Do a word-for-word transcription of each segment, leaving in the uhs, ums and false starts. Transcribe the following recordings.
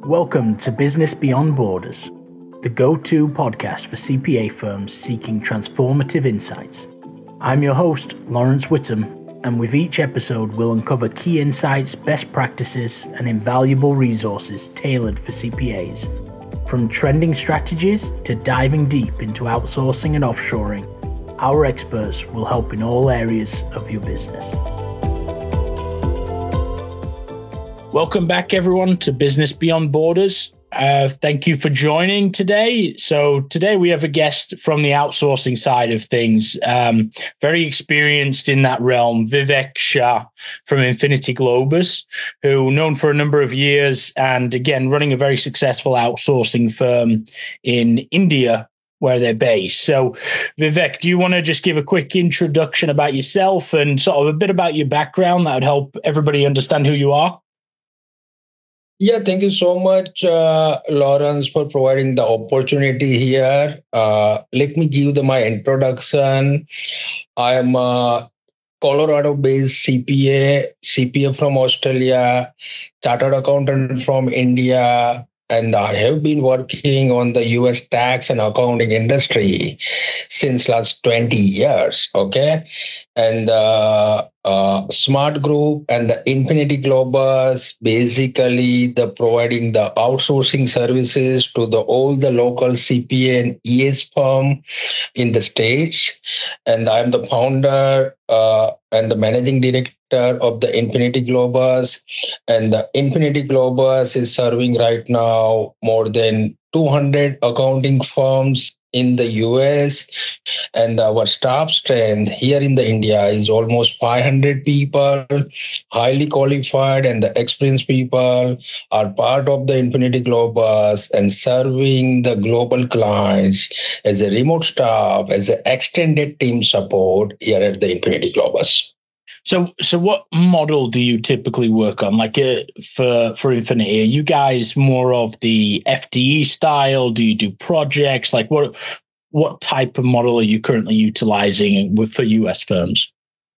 Welcome to Business Beyond Borders, the go-to podcast for C P A firms seeking transformative insights. I'm your host, Lawrence Whittam, and with each episode we'll uncover key insights, best practices, and invaluable resources tailored for C P As. From trending strategies to diving deep into outsourcing and offshoring, our experts will help in all areas of your business. Welcome back, everyone, to Business Beyond Borders. Uh, thank you for joining today. So today we have a guest from the outsourcing side of things, um, very experienced in that realm, Vivek Shah from Infinity Globus, who known for a number of years and again, running a very successful outsourcing firm in India, where they're based. So Vivek, do you want to just give a quick introduction about yourself and sort of a bit about your background that would help everybody understand who you are? Yeah, thank you so much, uh, Lawrence, for providing the opportunity here. Uh, let me give the, my introduction. I am a Colorado-based C P A, C P A from Australia, chartered accountant from India, and I have been working on the U S tax and accounting industry since last twenty years, okay? And uh, uh, Smart Group and the Infinity Globus, basically the providing the outsourcing services to the all the local C P A and E S firm in the States. And I'm the founder uh, and the managing director of the Infinity Globus. And the Infinity Globus is serving right now more than two hundred accounting firms in the U S, and our staff strength here in the India is almost five hundred people, highly qualified and the experienced people are part of the Infinity Globus and serving the global clients as a remote staff, as an extended team support here at the Infinity Globus. So, so what model do you typically work on? Like uh, for for Infinity, are you guys more of the F D E style? Do you do projects? Like what what type of model are you currently utilizing with for U S firms?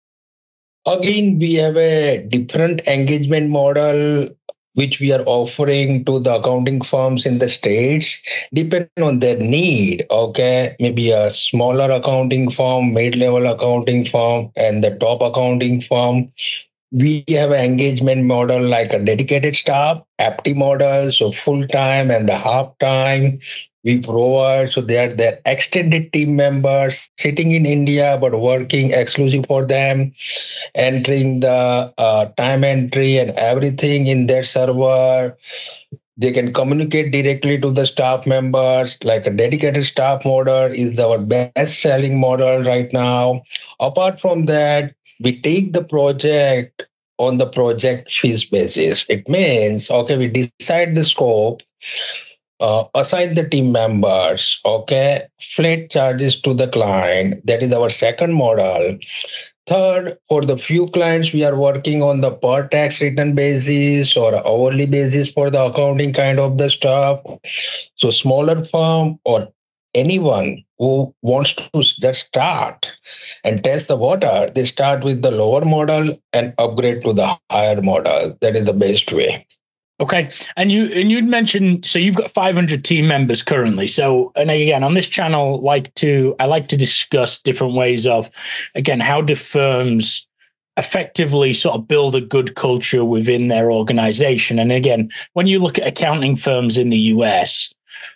Again, we have a different engagement model which we are offering to the accounting firms in the States, depending on their need, okay? Maybe a smaller accounting firm, mid-level accounting firm, and the top accounting firm. We have an engagement model like a dedicated staff, A P T model, so full-time and the half-time. We provide, so they are their extended team members sitting in India, but working exclusive for them, entering the uh, time entry and everything in their server. They can communicate directly to the staff members, like a dedicated staff model is our best selling model right now. Apart from that, we take the project on the project fees basis. It means, okay, we decide the scope, Uh, assign the team members, okay, flat charges to the client. That is our second model. Third, for the few clients, we are working on the per tax return basis or hourly basis for the accounting kind of the stuff. So smaller firm or anyone who wants to just start and test the water, they start with the lower model and upgrade to the higher model. That is the best way. Okay, and you and you'd mentioned, so you've got five hundred team members currently. So, and again, on this channel, like to I like to discuss different ways of, again, how do firms effectively sort of build a good culture within their organization? And again, when you look at accounting firms in the U S,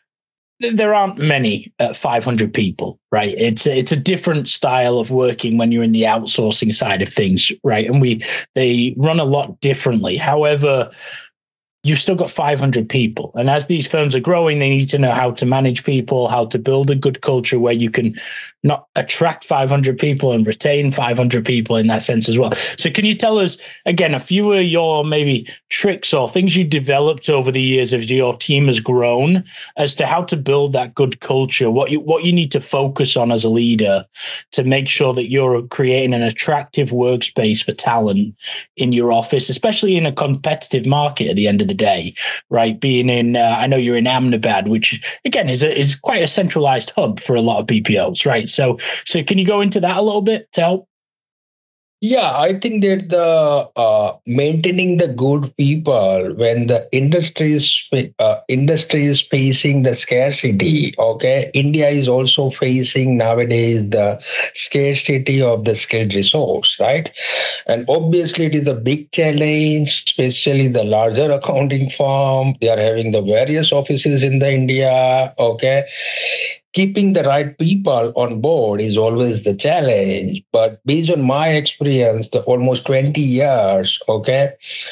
there aren't many at five hundred people, right? It's a, it's a different style of working when you're in the outsourcing side of things, right? And we they run a lot differently. However, you've still got five hundred people. And as these firms are growing, they need to know how to manage people, how to build a good culture where you can not attract five hundred people and retain five hundred people in that sense as well. So can you tell us, again, a few of your maybe tricks or things you developed over the years as your team has grown as to how to build that good culture, what you, what you need to focus on as a leader to make sure that you're creating an attractive workspace for talent in your office, especially in a competitive market at the end of the day, right? Being in, uh, I know you're in Ahmedabad, which again is a, is quite a centralized hub for a lot of B P Os, right? So, so can you go into that a little bit to help? Yeah, I think that the uh, maintaining the good people when the industry is fa- uh, industry is facing the scarcity. Okay, India is also facing nowadays the scarcity of the skilled resource, right? And obviously, it is a big challenge, especially the larger accounting firm. They are having the various offices in the India. Okay, keeping the right people on board is always the challenge. But based on my experience, the almost twenty years, okay,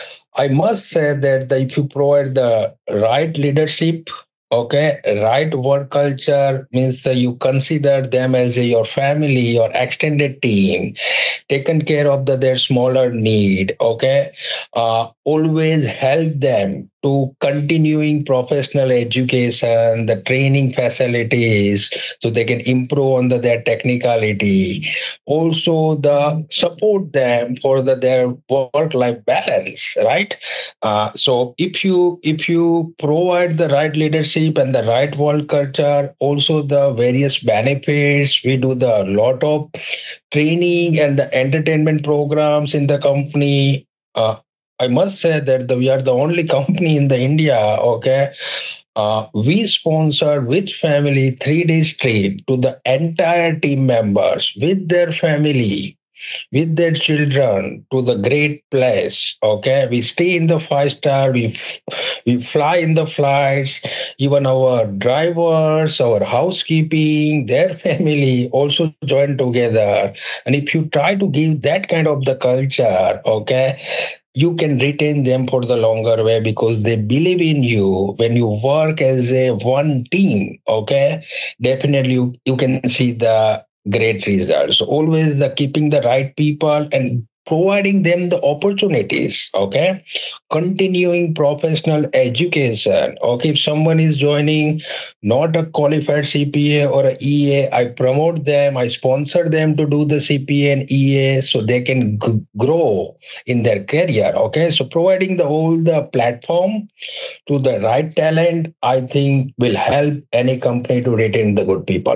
I must say that the, if you provide the right leadership, okay, right work culture means that you consider them as a, your family, your extended team, taken care of the, their smaller need, okay, uh, always help them to continuing professional education, the training facilities, so they can improve on the, their technicality. Also, the support them for the, their work-life balance, right? Uh, so if you if you provide the right leadership and the right work culture, also the various benefits, we do the lot of training and the entertainment programs in the company. Uh, I must say that the, we are the only company in the India. Okay, uh, we sponsored with family three days trip to the entire team members with their family, with their children to the great place. Okay, we stay in the five star. We f- we fly in the flights. Even our drivers, our housekeeping, their family also join together. And if you try to give that kind of the culture, okay, you can retain them for the longer way because they believe in you. When you work as a one team, okay, definitely you, you can see the great results. Always the keeping the right people and providing them the opportunities, okay, continuing professional education. Okay, if someone is joining not a qualified C P A or a E A, I promote them, I sponsor them to do the C P A and E A so they can g- grow in their career. Okay, so providing the whole the platform to the right talent, I think will help any company to retain the good people.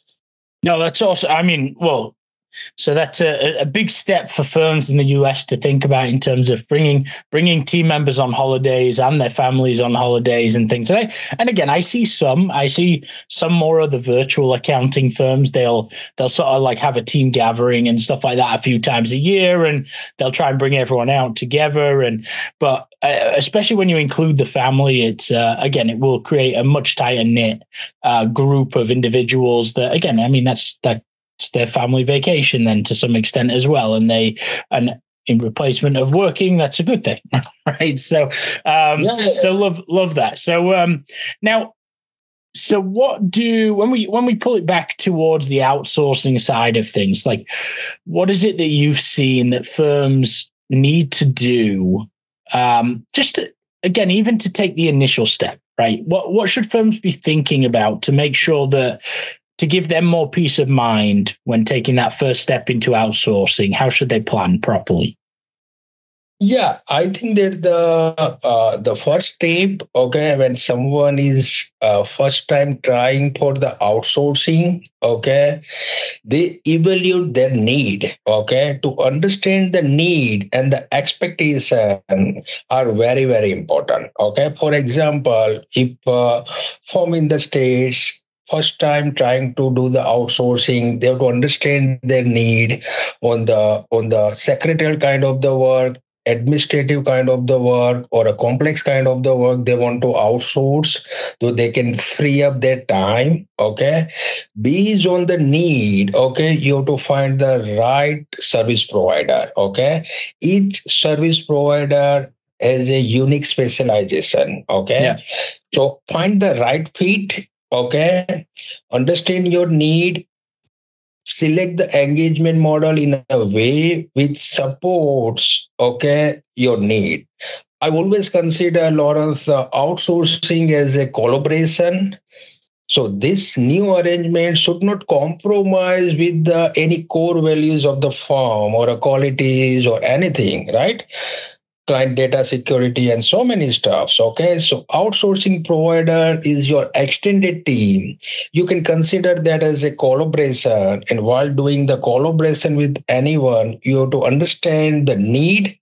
No, that's also, I mean, well, so that's a, a big step for firms in the U S to think about in terms of bringing bringing team members on holidays and their families on holidays and things. And, I, and again, I see some, I see some more of the virtual accounting firms. They'll they'll sort of like have a team gathering and stuff like that a few times a year, and they'll try and bring everyone out together. And but uh, especially when you include the family, it's uh, again, it will create a much tighter knit uh, group of individuals. That again, I mean, that's that their family vacation then to some extent as well, and they and in replacement of working, that's a good thing. Right, so um yeah. so love love that. So um now, so what do when we when we pull it back towards the outsourcing side of things, like what is it that you've seen that firms need to do, um just to, again, even to take the initial step, right? What what should firms be thinking about to make sure that to give them more peace of mind when taking that first step into outsourcing? How should they plan properly? Yeah, I think that the uh, the first step, okay, when someone is uh, first time trying for the outsourcing, okay, they evaluate their need, okay, to understand the need and the expectation are very very important. Okay, for example, if uh, firm in the states first time trying to do the outsourcing, they have to understand their need on the on the secretarial kind of the work, administrative kind of the work, or a complex kind of the work they want to outsource, so they can free up their time. Okay, based on the need, okay, you have to find the right service provider. Okay, each service provider has a unique specialization. Okay, yeah. So find the right fit. Okay, understand your need, select the engagement model in a way which supports, okay, your need. I always consider, Lawrence, uh, outsourcing as a collaboration. So this new arrangement should not compromise with the, any core values of the firm or a qualities or anything, right? client data security, and so many stuffs. Okay, so outsourcing provider is your extended team. You can consider that as a collaboration, and while doing the collaboration with anyone, you have to understand the need,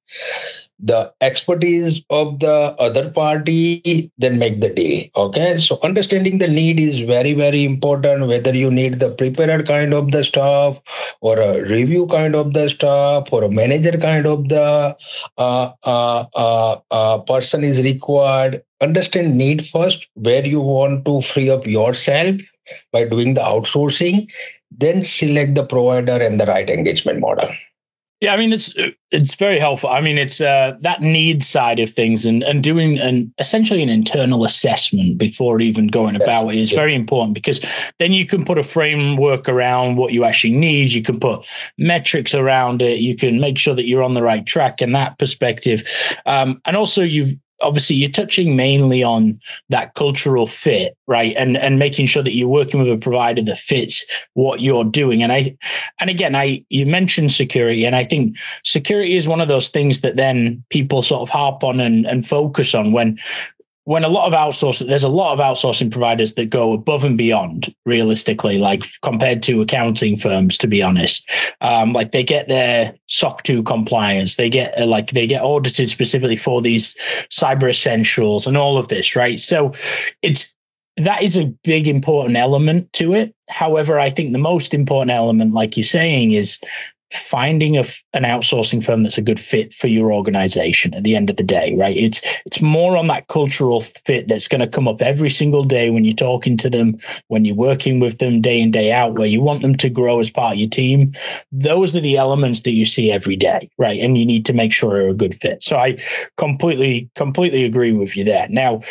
the expertise of the other party, then make the deal. Okay, so understanding the need is very very important, whether you need the prepared kind of the stuff, or a review kind of the stuff, or a manager kind of the uh, uh, uh, uh, person is required. Understand need first, where you want to free up yourself by doing the outsourcing, then select the provider and the right engagement model. Yeah, I mean it's it's very helpful. I mean it's uh, that need side of things, and and doing an essentially an internal assessment before even going about it is very important, because then you can put a framework around what you actually need. You can put metrics around it. You can make sure that you're on the right track in that perspective, um, and also you've. Obviously, you're touching mainly on that cultural fit, right? And and making sure that you're working with a provider that fits what you're doing. And I, and again, I you mentioned security, and I think security is one of those things that then people sort of harp on and, and focus on when. When a lot of outsourcing, there's a lot of outsourcing providers that go above and beyond, realistically, like compared to accounting firms, to be honest. Um, like they get their S O C two compliance, they get uh, like they get audited specifically for these cyber essentials and all of this, right? So it's that is a big important element to it. However, I think the most important element, like you're saying, is finding a, an outsourcing firm that's a good fit for your organization at the end of the day, right? It's it's more on that cultural fit that's going to come up every single day when you're talking to them, when you're working with them day in, day out, where you want them to grow as part of your team. Those are the elements that you see every day, right? And you need to make sure they're a good fit. So I completely, completely agree with you there. Now,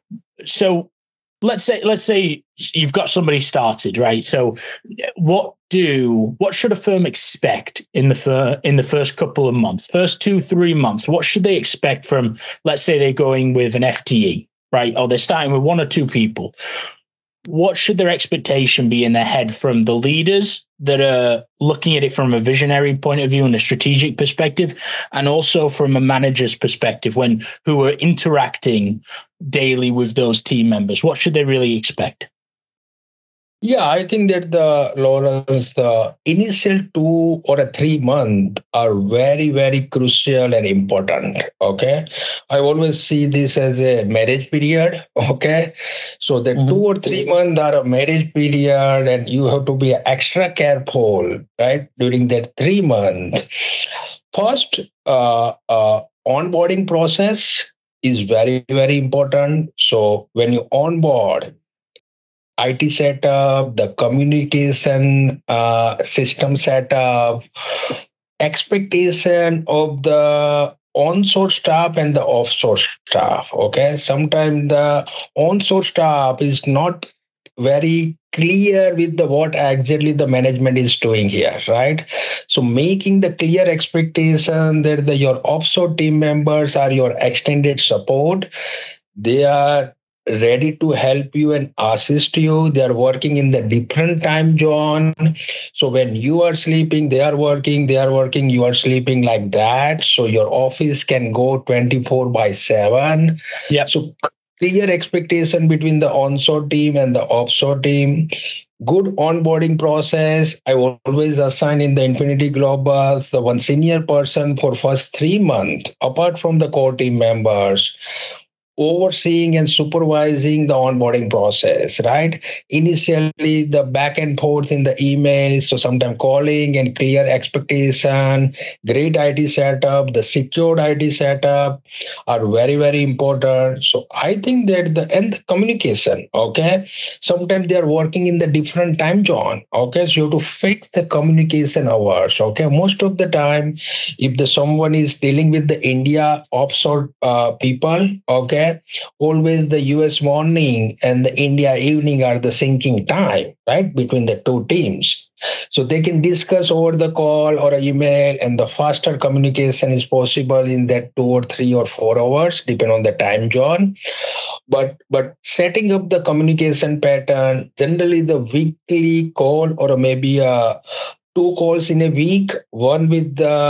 so let's say let's say you've got somebody started, right? So what do what should a firm expect in the fir- in the first couple of months, first two, three months? What should they expect from, let's say they're going with an F T E, right? Or they're starting with one or two people. What should their expectation be in their head from the leaders that are looking at it from a visionary point of view and a strategic perspective, and also from a manager's perspective when who are interacting daily with those team members? What should they really expect? Yeah, I think that the Lawrence, the initial two or a three month are very, very crucial and important. Okay. I always see this as a marriage period. Okay. So the mm-hmm. two or three months are a marriage period, and you have to be extra careful, right? During that three months. First, uh, uh, onboarding process is very, very important. So when you onboard, I T setup, the communication uh, system setup, expectation of the onshore staff and the offshore staff. Okay, sometimes the onshore staff is not very clear with the what exactly the management is doing here, right? So making the clear expectation that the, your offshore team members are your extended support. They are ready to help you and assist you. They are working in the different time zone. So when you are sleeping, they are working, they are working, you are sleeping, like that. So your office can go twenty-four by seven. Yeah. So clear expectation between the onshore team and the offshore team. Good onboarding process. I always assign in the Infinity Global the one senior person for first three months, apart from the core team members, overseeing and supervising the onboarding process, right? Initially, the back and forth in the emails, so sometimes calling and clear expectation, great I T setup, the secured I T setup are very, very important. So I think that the and the communication, okay? Sometimes they are working in the different time zone, okay? So you have to fix the communication hours, okay? Most of the time, if the someone is dealing with the India offshore uh, people, okay, always the U S morning and the India evening are the syncing time, right, between the two teams. So they can discuss over the call or email, and the faster communication is possible in that two or three or four hours, depending on the time zone. But but setting up the communication pattern, generally the weekly call or maybe a two calls in a week, one with the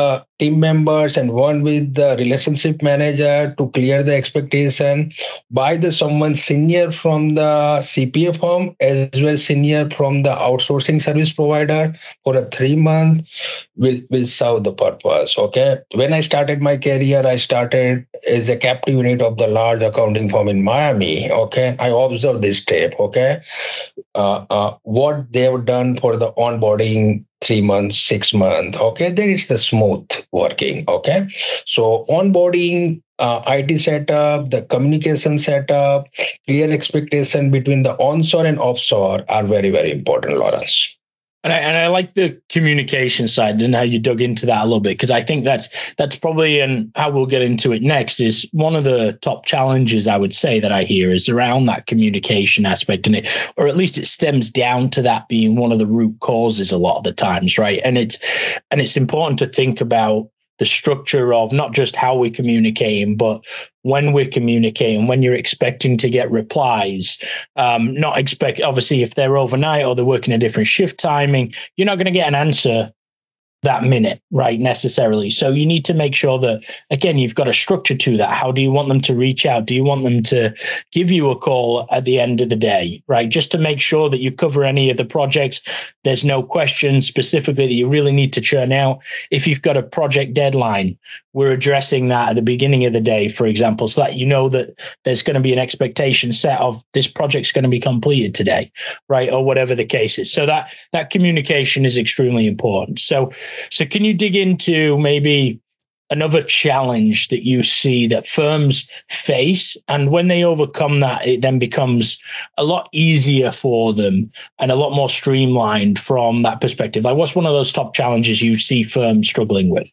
team members and one with the relationship manager to clear the expectation by the someone senior from the C P A firm as well senior from the outsourcing service provider for a three month will will serve the purpose. Okay. When I started my career, I started as a captive unit of the large accounting firm in Miami. Okay. I observed this step. Okay. Uh, uh, what they've done for the onboarding three months, six months. Okay. Then it's the smooth working. Okay. So onboarding, uh, I T setup, the communication setup, clear expectation between the onshore and offshore are very, very important, Lawrence. And I, and I like the communication side and how you dug into that a little bit, because I think that's that's probably, and how we'll get into it next, is one of the top challenges I would say that I hear is around that communication aspect, and it, or at least it stems down to that being one of the root causes a lot of the times, right? And it's and it's important to think about the structure of not just how we're communicating, but when we're communicating, when you're expecting to get replies, um, not expect, obviously, if they're overnight or they're working a different shift timing, you're not going to get an answer that minute, right, necessarily. So you need to make sure that, again, you've got a structure to that. How do you want them to reach out? Do you want them to give you a call at the end of the day, right? Just to make sure that you cover any of the projects. There's no questions specifically that you really need to churn out. If you've got a project deadline, we're addressing that at the beginning of the day, for example, so that you know that there's going to be an expectation set of this project's going to be completed today, right? Or whatever the case is. So that that communication is extremely important. So So can you dig into maybe another challenge that you see that firms face, and when they overcome that, it then becomes a lot easier for them and a lot more streamlined from that perspective? Like, what's one of those top challenges you see firms struggling with?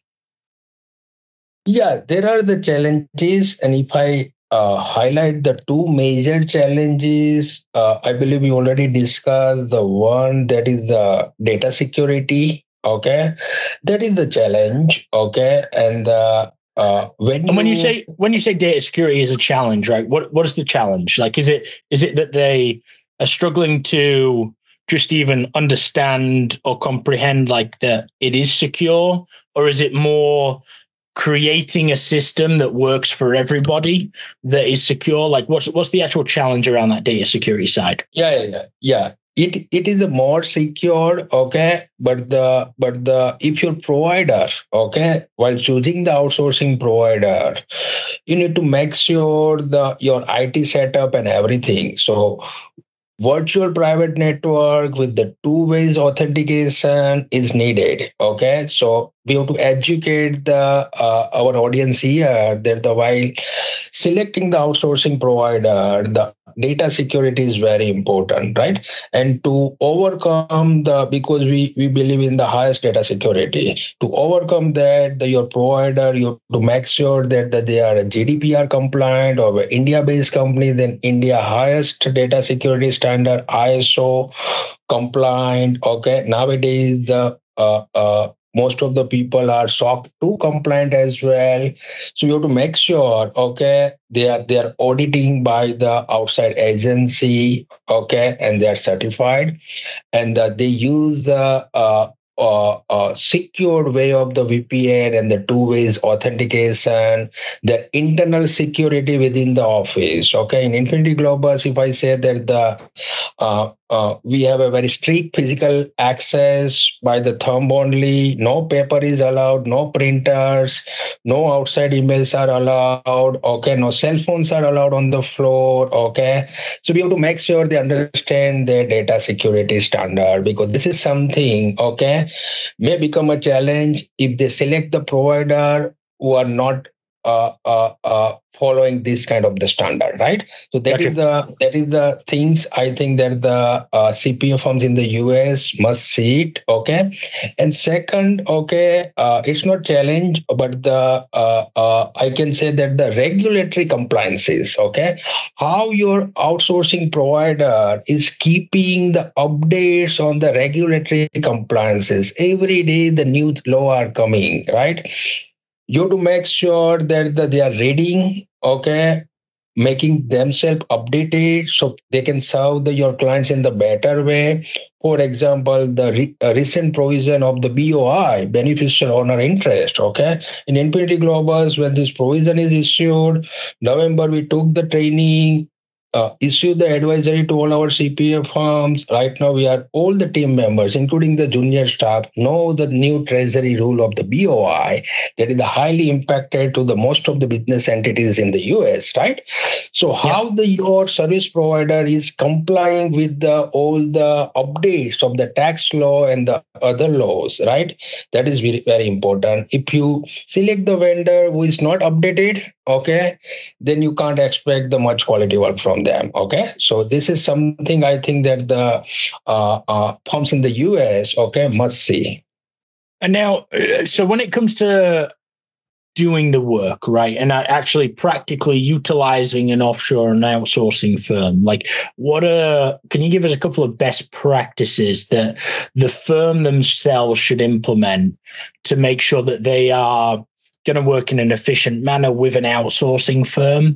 Yeah, there are the challenges. And if I uh, highlight the two major challenges, uh, I believe we already discussed the one that is the data security. Okay, that is the challenge. Okay, and uh, uh, when and when you, you say when you say data security is a challenge, right? What what is the challenge? Like, is it is it that they are struggling to just even understand or comprehend like that it is secure, or is it more creating a system that works for everybody that is secure? Like, what's what's the actual challenge around that data security side? Yeah, yeah, yeah. yeah. It it is a more secure, okay, but the but the if your provider, okay, while choosing the outsourcing provider, you need to make sure the your I T setup and everything. So virtual private network with the two ways authentication is needed. Okay, so we have to educate the uh, our audience here that the while selecting the outsourcing provider, the data security is very important, right? And to overcome the, because we we believe in the highest data security, to overcome that, the your provider, you have to make sure that, that they are a G D P R compliant or an India-based company, then India highest data security standard, I S O compliant. Okay, nowadays the uh, uh, most of the people are S O C two compliant as well. So you have to make sure, okay, they are they are auditing by the outside agency, okay, and they are certified, and uh, they use the uh, uh, uh, secured way of the V P N and the two ways authentication, the internal security within the office. Okay, in Infinity Globus, if I say that the uh, uh, we have a very strict physical access by the thumb only. No paper is allowed, no printers, no outside emails are allowed. Okay, no cell phones are allowed on the floor. Okay, so we have to make sure they understand their data security standard, because this is something, okay, may become a challenge if they select the provider who are not uh, uh, uh, following this kind of the standard, right? So that gotcha. is the that is the things I think that the uh, C P A firms in the U S must see it, okay. And second, okay, uh, it's not challenge, but the uh, uh, I can say that the regulatory compliances, okay, how your outsourcing provider is keeping the updates on the regulatory compliances. Every day the new law are coming, right? You have to make sure that the, they are reading, okay, making themselves updated so they can serve the, your clients in the better way. For example, the re, uh, recent provision of the B O I, beneficial owner interest. Okay, in Infinity Globals, when this provision is issued, November we took the training. Uh, issue the advisory to all our C P A firms. Right now, we are all the team members, including the junior staff, know the new treasury rule of the B O I that is highly impacted to the most of the business entities in the U S. Right. So, how yeah. the your service provider is complying with the all the updates of the tax law and the other laws. Right. That is very very important. If you select the vendor who is not updated, okay, then you can't expect the much quality work from them. Okay, so this is something I think that the uh, uh, firms in the U S, okay, must see. And now, so when it comes to doing the work, right, and actually practically utilizing an offshore and outsourcing firm, like what are, can you give us a couple of best practices that the firm themselves should implement to make sure that they are going to work in an efficient manner with an outsourcing firm?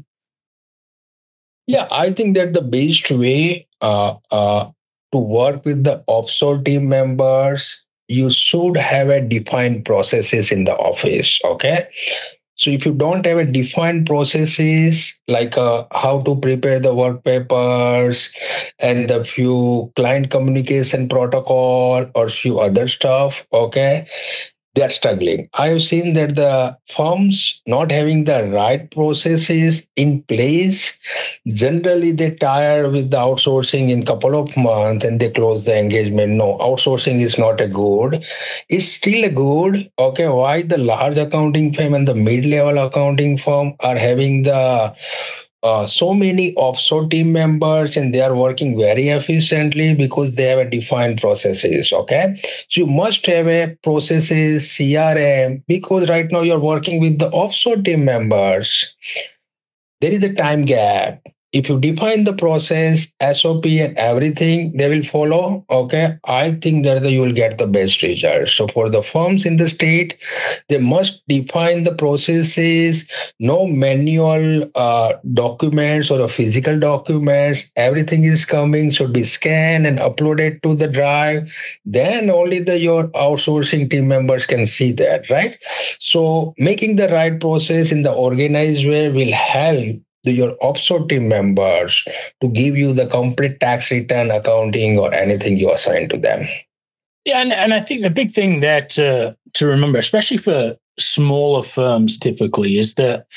Yeah, I think that the best way uh, uh, to work with the offshore team members, you should have a defined processes in the office. Okay. So if you don't have a defined processes like uh, how to prepare the work papers and the few client communication protocol or few other stuff, okay, they're struggling. I've seen that the firms not having the right processes in place, generally they tire with the outsourcing in couple of months and they close the engagement. No, outsourcing is not a good. It's still a good. Okay, why the large accounting firm and the mid-level accounting firm are having the Uh, so many offshore team members and they are working very efficiently because they have a defined processes. Okay, so you must have a processes C R M because right now you're working with the offshore team members. There is a time gap. If you define the process, S O P and everything, they will follow. Okay. I think that you will get the best results. So for the firms in the state, they must define the processes, no manual uh, documents or a physical documents. Everything is coming, should be scanned and uploaded to the drive. Then only the your outsourcing team members can see that, right? So making the right process in the organized way will help to your offshore team members to give you the complete tax return, accounting, or anything you assign to them. Yeah, and, and I think the big thing that uh, to remember, especially for smaller firms typically, is that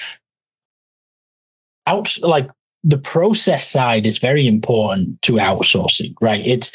out like the process side is very important to outsourcing, right? It's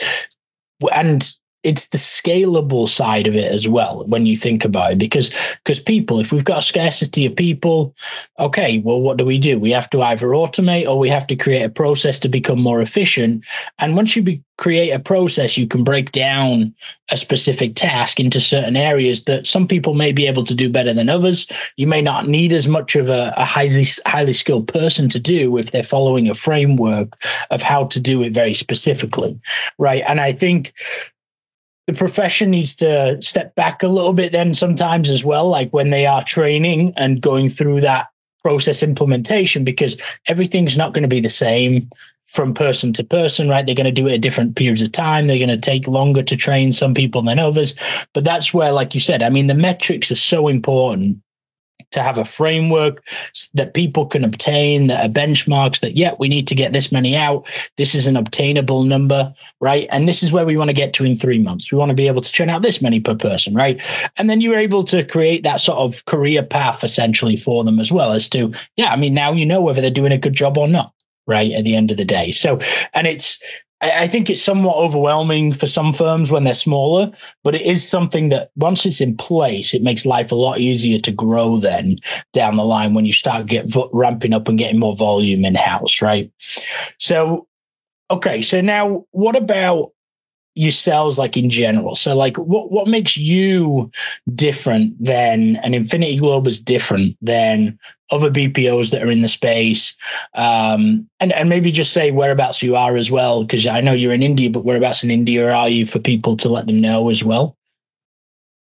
and it's the scalable side of it as well when you think about it, because because people, if we've got a scarcity of people, okay, well, what do we do? We have to either automate or we have to create a process to become more efficient. And once you be, create a process, you can break down a specific task into certain areas that some people may be able to do better than others. You may not need as much of a, a highly highly skilled person to do if they're following a framework of how to do it very specifically, right? And I think the profession needs to step back a little bit then sometimes as well, like when they are training and going through that process implementation, because everything's not going to be the same from person to person, right? They're going to do it at different periods of time. They're going to take longer to train some people than others. But that's where, like you said, I mean, the metrics are so important to have a framework that people can obtain, that are benchmarks that, yeah, we need to get this many out. This is an obtainable number, right? And this is where we want to get to in three months. We want to be able to churn out this many per person, right? And then you're able to create that sort of career path essentially for them as well as to, yeah, I mean, now you know whether they're doing a good job or not, right? At the end of the day. So, and it's, I think it's somewhat overwhelming for some firms when they're smaller, but it is something that once it's in place, it makes life a lot easier to grow then down the line when you start get ramping up and getting more volume in house, right? So, okay, so now what about yourselves, like in general? So like what, what makes you different than an Infinity Global is different than other B P Os that are in the space? Um, and, and maybe just say whereabouts you are as well, because I know you're in India, but whereabouts in India are you for people to let them know as well?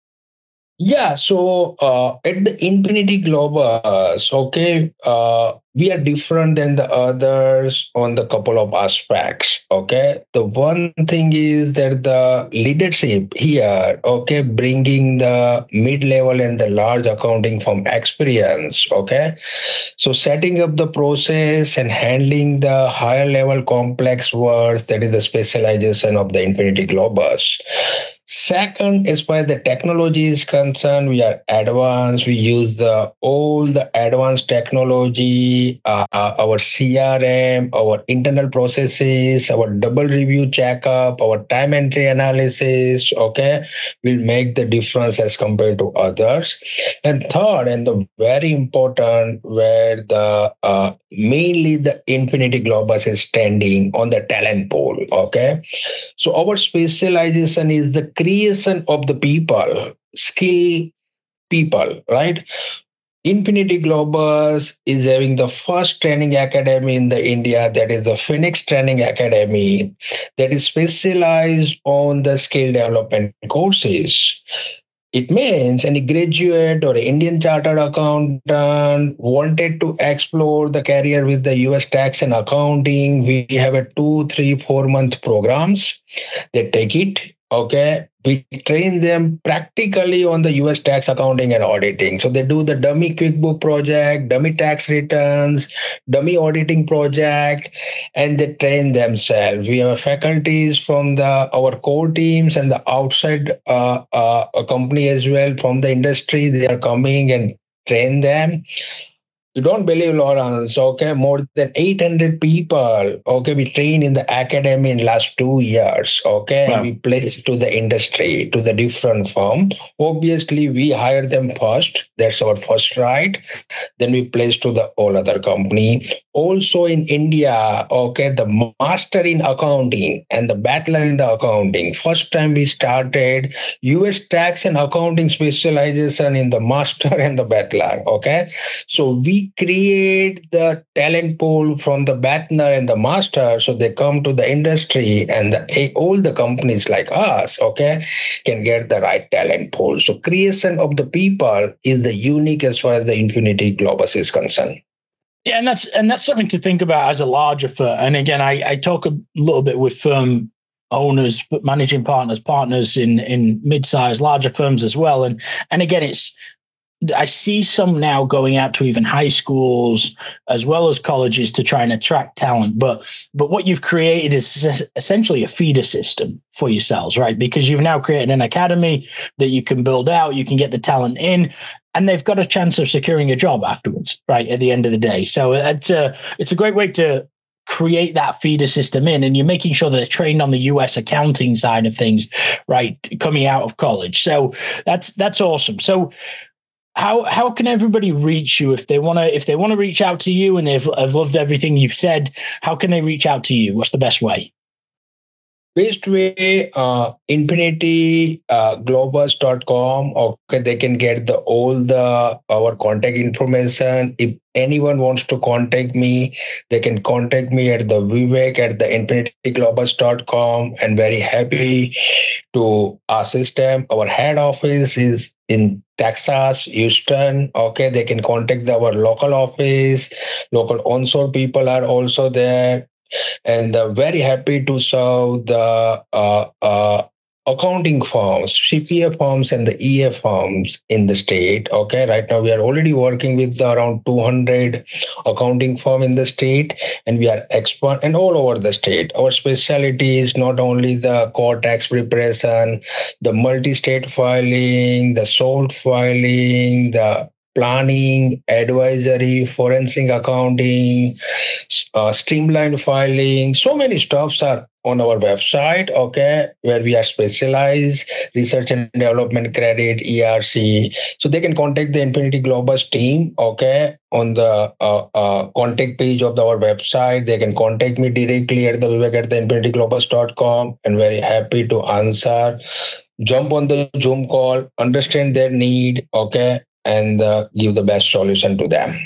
Yeah, so uh, at the Infinity Globals, okay, uh, we are different than the others on the couple of aspects. Okay, the one thing is that the leadership here, okay, bringing the mid-level and the large accounting firm experience. Okay, so setting up the process and handling the higher level complex works, that is the specialization of the Infinity Globus. Second, as far as the technology is concerned, we are advanced. We use the all the advanced technology, uh, our C R M, our internal processes, our double review checkup, our time entry analysis. Okay, will make the difference as compared to others. And third, and the very important, where the uh, mainly the Infinity Globus is standing on the talent pool. Okay, so our specialization is the creation of the people, skill people, right? Infinity Globus is having the first training academy in the India, that is the Phoenix Training Academy, that is specialized on the skill development courses. It means any graduate or Indian chartered accountant wanted to explore the career with the U S tax and accounting. We have a two, three, four month programs. They take it. Okay. We train them practically on the U S tax accounting and auditing. So they do the dummy QuickBook project, dummy tax returns, dummy auditing project, and they train themselves. We have faculties from the our core teams and the outside uh, uh, a company as well from the industry. They are coming and train them. You don't believe, Lawrence, okay? More than eight hundred people, okay, we train in the academy in last two years, okay? Wow. And we place to the industry, to the different firm. Obviously, we hire them first. That's our first right. Then we place to the all other company. Also in India, okay, the master in accounting and the bachelor in the accounting. First time we started U S tax and accounting specialization in the master and the bachelor, okay? So we create the talent pool from the bachelor and the master, so they come to the industry, and the, all the companies like us, okay, can get the right talent pool. So creation of the people is the unique as far as the Infinity Globus is concerned. Yeah, and that's and that's something to think about as a larger firm. And again, I, I talk a little bit with firm owners, managing partners, partners in in mid-sized, larger firms as well. And and again, it's I see some now going out to even high schools as well as colleges to try and attract talent. But but what you've created is essentially a feeder system for yourselves, right? Because you've now created an academy that you can build out, you can get the talent in, and they've got a chance of securing a job afterwards, right, at the end of the day. So it's a, it's a great way to create that feeder system in, and you're making sure that they're trained on the U S accounting side of things, right, coming out of college. So that's that's awesome. So How how can everybody reach you if they want to if they want to reach out to you and they've have loved everything you've said? How can they reach out to you? What's the best way? Best way, uh, infinity globus dot com. Okay, they can get the all the our contact information. If anyone wants to contact me, they can contact me at the Vivek at the infinity globus dot com, and very happy to assist them. Our head office is in Texas, Houston. Okay, they can contact our local office. Local onshore people are also there, and uh, very happy to serve the uh, uh, accounting firms, C P A firms, and the E A firms in the state. Okay, right now we are already working with around two hundred accounting firm in the state, and we are expert and all over the state. Our specialty is not only the core tax preparation, the multi-state filing, the sole filing, the planning, advisory, forensic accounting, uh, streamlined filing. So many stuffs are on our website, okay, where we are specialized, research and development credit, E R C. So they can contact the Infinity Globus team, okay, on the uh, uh, contact page of our website. They can contact me directly at the Vivek at the infinity globus dot com, and very happy to answer. Jump on the Zoom call, understand their need, okay, and uh, give the best solution to them.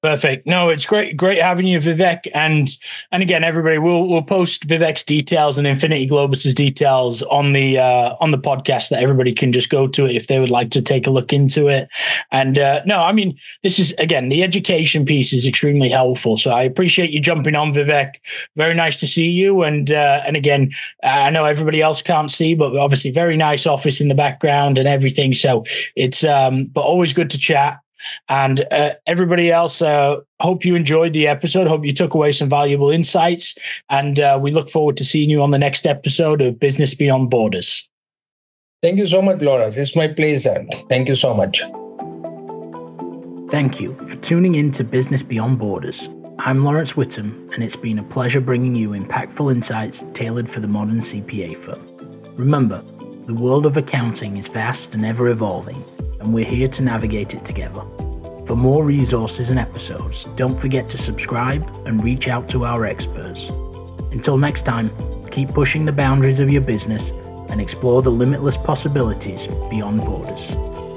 Perfect. No, it's great, great having you, Vivek. And and again, everybody, we'll we'll post Vivek's details and Infinity Globus's details on the uh, on the podcast, that everybody can just go to it if they would like to take a look into it. And uh, no, I mean, this is again, the education piece is extremely helpful. So I appreciate you jumping on, Vivek. Very nice to see you. And uh, and again, I know everybody else can't see, but obviously very nice office in the background and everything. So it's um, but always good to chat. And uh, everybody else, uh, hope you enjoyed the episode. Hope you took away some valuable insights. And uh, we look forward to seeing you on the next episode of Business Beyond Borders. Thank you so much, Lawrence. It's my pleasure. Thank you so much. Thank you for tuning in to Business Beyond Borders. I'm Lawrence Whittam, and it's been a pleasure bringing you impactful insights tailored for the modern C P A firm. Remember, the world of accounting is vast and ever evolving, and we're here to navigate it together. For more resources and episodes, don't forget to subscribe and reach out to our experts. Until next time, keep pushing the boundaries of your business and explore the limitless possibilities beyond borders.